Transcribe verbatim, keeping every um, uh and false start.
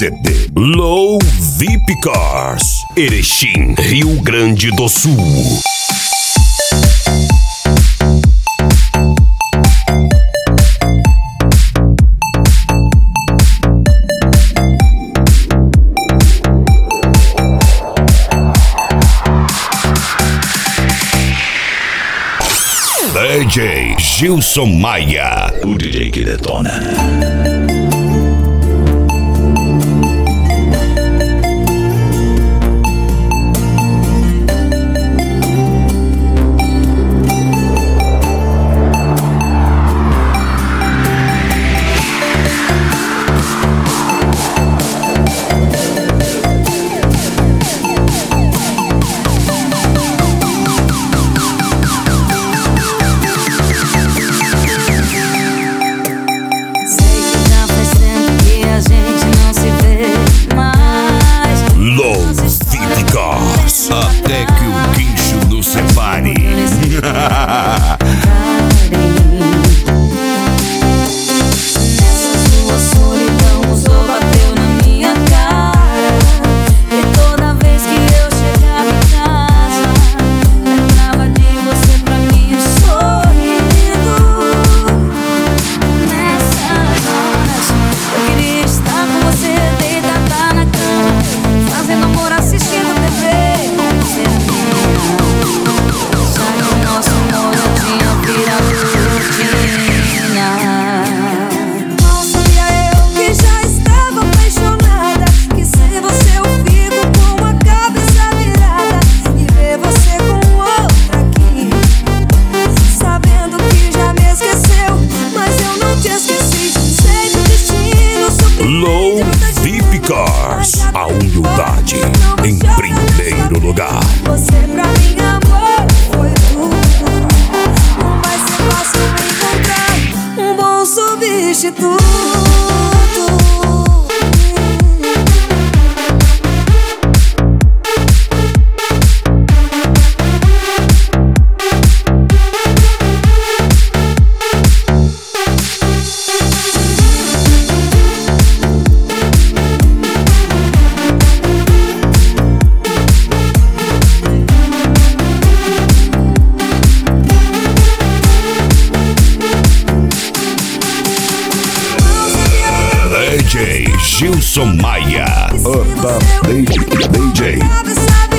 C D. Low V I P Cars, Erechim, Rio Grande do Sul. D J Gilson Maia, o D J que detona. Até que o guincho nos separe. Nessa sua solidão, o sol bateu na minha cara. E toda vez que eu chegava em casa, lembrava de você pra mim sorrindo. Nessas horas, eu queria estar com você deitada na cama, fazendo amor, assistindo T V. Low V I P Cars, a humildade em primeiro lugar. Você pra mim, amor, foi tudo. Não vai ser fácil encontrar um bom substituto. D J Gilson Maia, o D J.